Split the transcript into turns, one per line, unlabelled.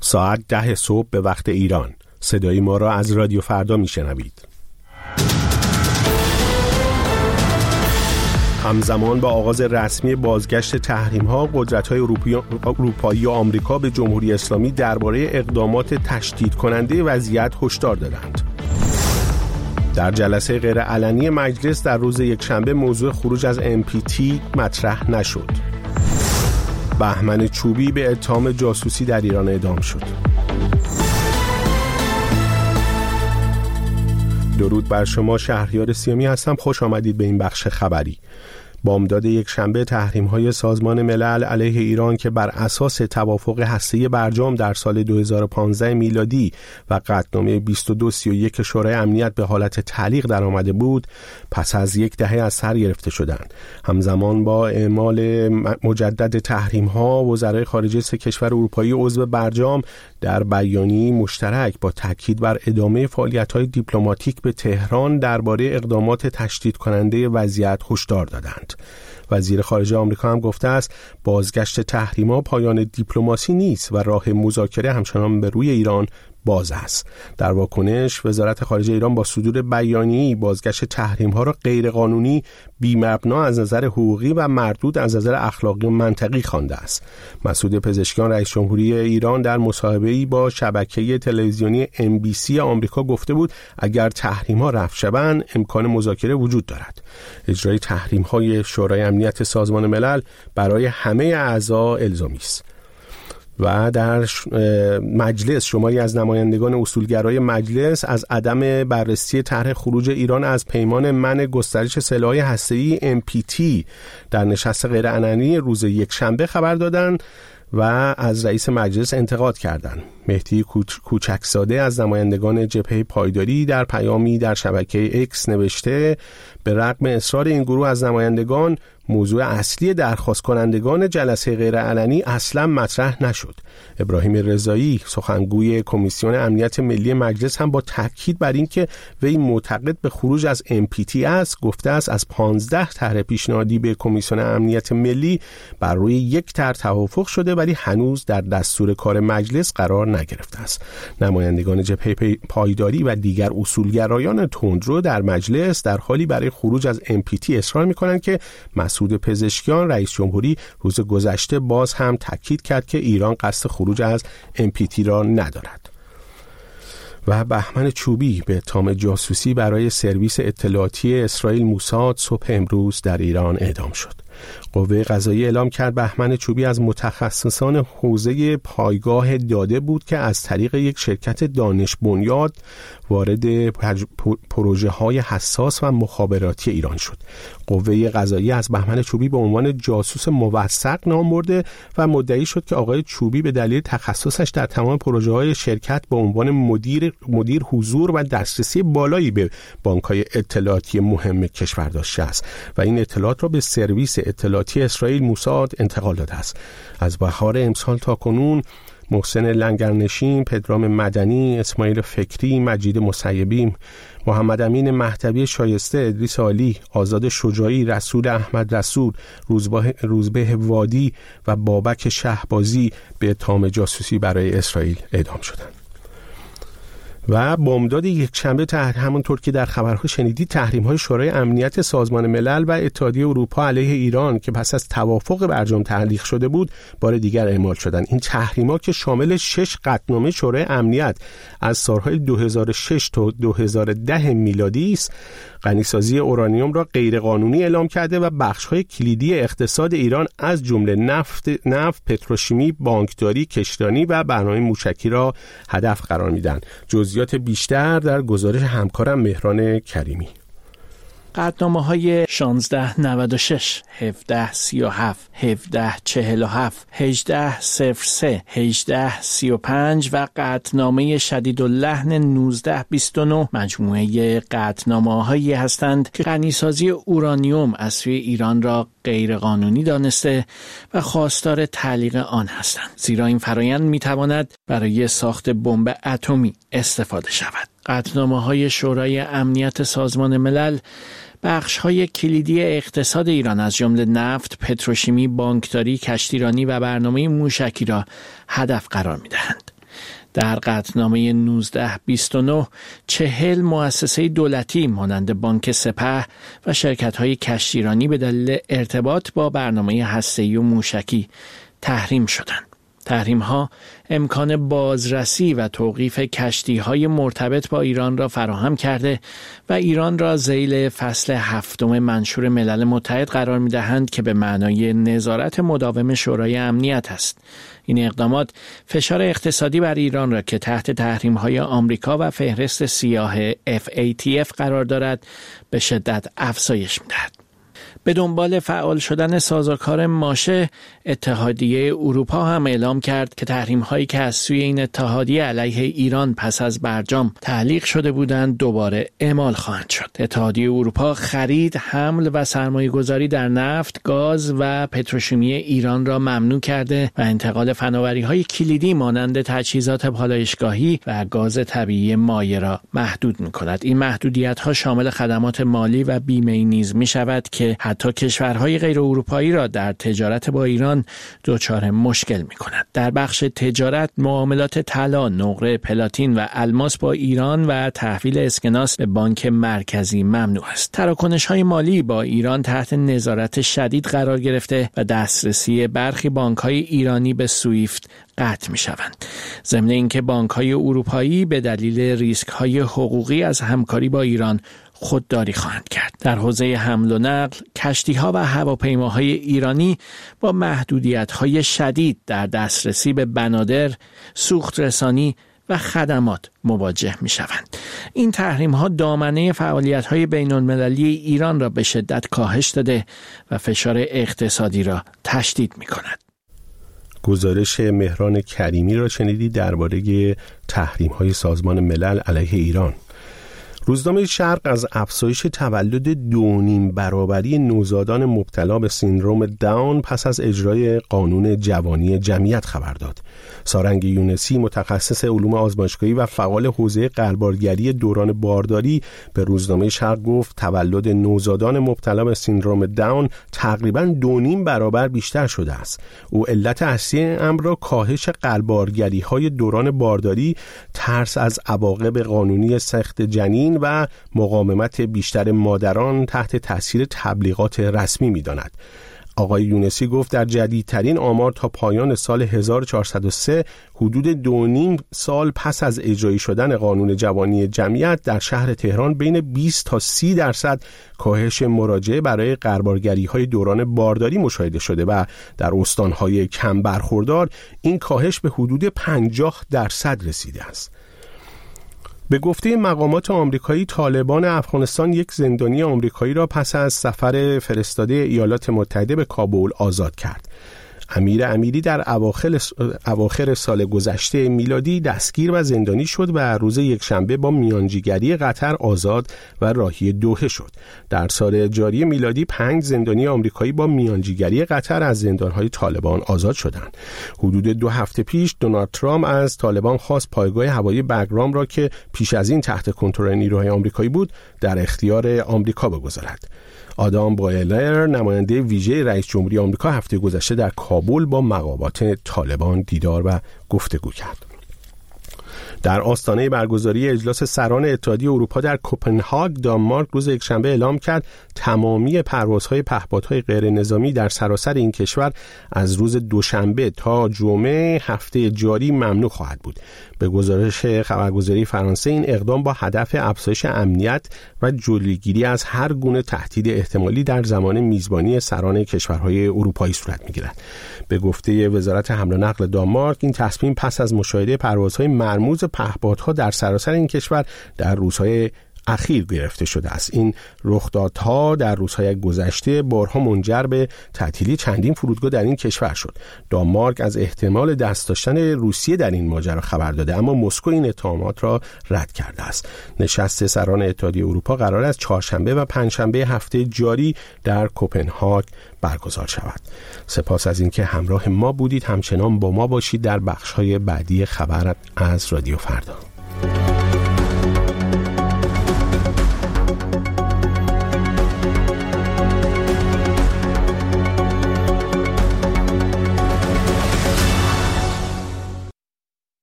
ساعت 10 صبح به وقت ایران. صدای ما را از رادیو فردا میشنوید. همزمان با آغاز رسمی بازگشت تحریم‌ها، قدرت‌های اروپایی و آمریکا به جمهوری اسلامی درباره اقدامات تشدید کننده وضعیت هشدار دادند. در جلسه غیرعلنی مجلس در روز یکشنبه موضوع خروج از NPT مطرح نشد. بهمن چوبی به اتهام جاسوسی در ایران اعدام شد. درود بر شما، شهریار سیامی هستم. خوش آمدید به این بخش خبری. بامداد یکشنبه تحریم‌های سازمان ملل علیه ایران که بر اساس توافق هسته‌ای برجام در سال 2015 میلادی و قطعنامه 2231 شورای امنیت به حالت تعلیق درآمده بود، پس از یک دهه از سر گرفته شدند. همزمان با اعمال مجدد تحریم‌ها، وزرای خارجه سه کشور اروپایی عضو برجام در بیانیه مشترک با تاکید بر ادامه فعالیت‌های دیپلماتیک به تهران درباره اقدامات تشدید کننده وضعیت هشدار دادند. وزیر خارجه آمریکا هم گفته است بازگشت تحریم‌ها پایان دیپلماسی نیست و راه مذاکره همچنان به روی ایران باز است. در واکنش وزارت خارجه ایران با صدور بیانیه‌ای بازگشت تحریم‌ها را غیرقانونی، بی‌مبنا از نظر حقوقی و مردود از نظر اخلاقی و منطقی خوانده است. مسعود پزشکیان رئیس جمهوری ایران در مصاحبه‌ای با شبکه تلویزیونی MBC آمریکا گفته بود اگر تحریم‌ها رفع شوند امکان مذاکره وجود دارد. اجرای تحریم‌های شورای امنیت سازمان ملل برای همه اعضا الزامی است. و در مجلس شماری از نمایندگان اصولگرای مجلس از عدم بررسی طرح خروج ایران از پیمان منع گسترش سلاح‌های هسته‌ای NPT در نشست غیرعلنی روز یکشنبه خبر دادند و از رئیس مجلس انتقاد کردند. مهدی کوچکزاده از نمایندگان جبهه پایداری در پیامی در شبکه اکس نوشته به رغم اصرار این گروه از نمایندگان، موضوع اصلی درخواست کنندگان جلسه غیرعلنی اصلا مطرح نشد. ابراهیم رضایی سخنگوی کمیسیون امنیت ملی مجلس هم با تاکید بر این که وی معتقد به خروج از NPT است گفته است از 15 طرح پیشنهادی به کمیسیون امنیت ملی بر روی یک طرح توافق شده ولی هنوز در دستور کار مجلس قرار نگرفته است. نمایندگان جبهه پایداری و دیگر اصولگرایان تندرو در مجلس در حالی برای خروج از NPT اصرار می‌کنند که مسعود پزشکیان رئیس جمهوری روز گذشته باز هم تاکید کرد که ایران قصد خروج از NPT را ندارد. و بهمن چوبی به اتهام جاسوسی برای سرویس اطلاعاتی اسرائیل موساد صبح امروز در ایران اعدام شد. قوه قضاییه اعلام کرد بهمن چوبی از متخصصان حوزه پایگاه داده بود که از طریق یک شرکت دانش بنیاد وارد پروژه های حساس و مخابراتی ایران شد. قوه قضاییه از بهمن چوبی به عنوان جاسوس موثق نام برده و مدعی شد که آقای چوبی به دلیل تخصصش در تمام پروژه های شرکت به عنوان مدیر حضور و دسترسی بالایی به بانک‌های اطلاعاتی مهم کشور داشته است و این اطلاعات را به سرویس اطلاعاتی اسرائیل موساد انتقال داده است. از بهار امسال تا کنون محسن لنگرنشین، پدرام مدنی، اسماعیل فکری، مجید مسیبی، محمد امین مهدوی شایسته، ادریس عالی، آزاد شجاعی، رسول احمد رسول، روزبه وادی و بابک شهبازی به اتهام جاسوسی برای اسرائیل اعدام شدند. و بامداد یکشنبه همونطور که در خبرها شنیدید تحریم‌های شورای امنیت سازمان ملل و اتحادیه اروپا علیه ایران که پس از توافق برجام تعلیق شده بود بار دیگر اعمال شدند. این تحریم‌ها که شامل 6 قطعنامه شورای امنیت از سالهای 2006 تا 2010 میلادی است، غنیسازی اورانیوم را غیرقانونی اعلام کرده و بخش‌های کلیدی اقتصاد ایران از جمله نفت، پتروشیمی، بانکداری، کشتیرانی و برنامه موشکی را هدف قرار میدن. جزئیات بیشتر در گزارش همکارم مهران کریمی.
قطعنامه‌های 1696 1737 1747 1803 1835 و قطعنامه شدیداللحن 1929 مجموعه قطعنامه‌هایی هستند که غنیسازی اورانیوم از سوی ایران را غیرقانونی دانسته و خواستار تعلیق آن هستند، زیرا این فرایند می‌تواند برای ساخت بمب اتمی استفاده شود. قطعنامه‌های شورای امنیت سازمان ملل بخش‌های کلیدی اقتصاد ایران از جمله نفت، پتروشیمی، بانکداری، کشتیرانی و برنامه موشکی را هدف قرار می‌دهند. در قطعنامه 1929 40 مؤسسه دولتی مانند بانک سپه و شرکت‌های کشتیرانی به دلیل ارتباط با برنامه هسته‌ای و موشکی تحریم شدند. تحریم‌ها امکان بازرسی و توقیف کشتی‌های مرتبط با ایران را فراهم کرده و ایران را ذیل فصل 7 منشور ملل متحد قرار می‌دهند که به معنای نظارت مداوم شورای امنیت است. این اقدامات فشار اقتصادی بر ایران را که تحت تحریم‌های آمریکا و فهرست سیاه FATF قرار دارد به شدت افزایش می‌دهد. به دنبال فعال شدن سازوکار ماشه، اتحادیه اروپا هم اعلام کرد که تحریم‌هایی که از سوی این اتحادیه علیه ایران پس از برجام تعلیق شده بودند دوباره اعمال خواهند شد. اتحادیه اروپا خرید، حمل و سرمایه‌گذاری در نفت، گاز و پتروشیمی ایران را ممنوع کرده و انتقال فناوری‌های کلیدی مانند تجهیزات پالایشگاهی و گاز طبیعی مایع را محدود می‌کند. این محدودیت‌ها شامل خدمات مالی و بیمه‌ای نیز می‌شود که حتی کشورهای غیر اروپایی را در تجارت با ایران دچار مشکل می‌کند. در بخش تجارت، معاملات طلا، نقره، پلاتین و الماس با ایران و تحویل اسکناس به بانک مرکزی ممنوع است. تراکنش‌های مالی با ایران تحت نظارت شدید قرار گرفته و دسترسی برخی بانک‌های ایرانی به سویفت قطع می‌شوند. ضمن اینکه بانک‌های اروپایی به دلیل ریسک‌های حقوقی از همکاری با ایران خودداری خواهند کرد. در حوزه حمل و نقل، کشتی‌ها و هواپیماهای ایرانی با محدودیت‌های شدید در دسترسی به بنادر، سوخت رسانی و خدمات مواجه می‌شوند. این تحریم‌ها دامنه فعالیت‌های بین‌المللی ایران را به شدت کاهش داده و فشار اقتصادی را تشدید می‌کند.
گزارش مهران کریمی را شنیدید درباره تحریم‌های سازمان ملل علیه ایران. روزنامه شرق از افزایش تولد 2.5 برابری نوزادان مبتلا به سیندروم داون پس از اجرای قانون جوانی جمعیت خبر داد. سارنگ یونسی، متخصص علوم آزمایشگاهی و فعال حوزه قلبارگری دوران بارداری، به روزنامه شرق گفت تولد نوزادان مبتلا به سیندروم داون تقریباً 2.5 برابر بیشتر شده است. او علت اصلی امر را کاهش قلبارگری‌های دوران بارداری، ترس از عواقب قانونی سخت جنین و مقاومت بیشتر مادران تحت تاثیر تبلیغات رسمی می‌داند. آقای یونسی گفت در جدیدترین آمار تا پایان سال 1403 حدود 2.5 سال پس از اجرایی شدن قانون جوانی جمعیت در شهر تهران بین 20 تا 30% کاهش مراجعه برای قربارگری‌های دوران بارداری مشاهده شده و در استان‌های کم برخوردار این کاهش به حدود 50% رسیده است. به گفته مقامات آمریکایی، طالبان افغانستان یک زندانی آمریکایی را پس از سفر فرستاده ایالات متحده به کابل آزاد کرد. امیر امیری در اواخر سال گذشته میلادی دستگیر و زندانی شد و روز یکشنبه با میانجیگری قطر آزاد و راهی دوحه شد. در سال جاری میلادی 5 زندانی آمریکایی با میانجیگری قطر از زندانهای طالبان آزاد شدند. حدود 2 هفته پیش دونالد ترامپ از طالبان خواست پایگاه هوایی بگرام را که پیش از این تحت کنترل نیروهای آمریکایی بود در اختیار آمریکا بگذارد. آدام بایلر، نماینده ویژه رئیس جمهوری آمریکا، هفته گذشته در کابل با مقامات طالبان دیدار و گفتگو کرد. در آستانه برگزاری اجلاس سران اتحادیه اروپا در کوپنهاگ، دانمارک، روز یکشنبه اعلام کرد تمامی پروازهای پهپادهای غیر نظامی در سراسر این کشور از روز دوشنبه تا جمعه هفته جاری ممنوع خواهد بود. به گزارش خبرگزاری فرانسه، این اقدام با هدف افزایش امنیت و جلوگیری از هر گونه تهدید احتمالی در زمان میزبانی سران کشورهای اروپایی صورت می‌گیرد. به گفته وزارت حمل و نقل دانمارک، این تصمیم پس از مشاهده پروازهای مرموز پهپادها در سراسر این کشور در روزهای اخیر گرفته شده است. این رخدادها در روزهای گذشته بارها منجر به تعطیلی چندین فرودگاه در این کشور شد. دانمارک از احتمال دست داشتن روسیه در این ماجرا خبر داده، اما مسکو این اتهامات را رد کرده است. نشست سران اتحادیه اروپا قرار است چهارشنبه و پنجشنبه هفته جاری در کوپنهاگ برگزار شود. سپاس از اینکه همراه ما بودید. همچنان با ما باشید در بخش‌های بعدی خبر از رادیو فردا.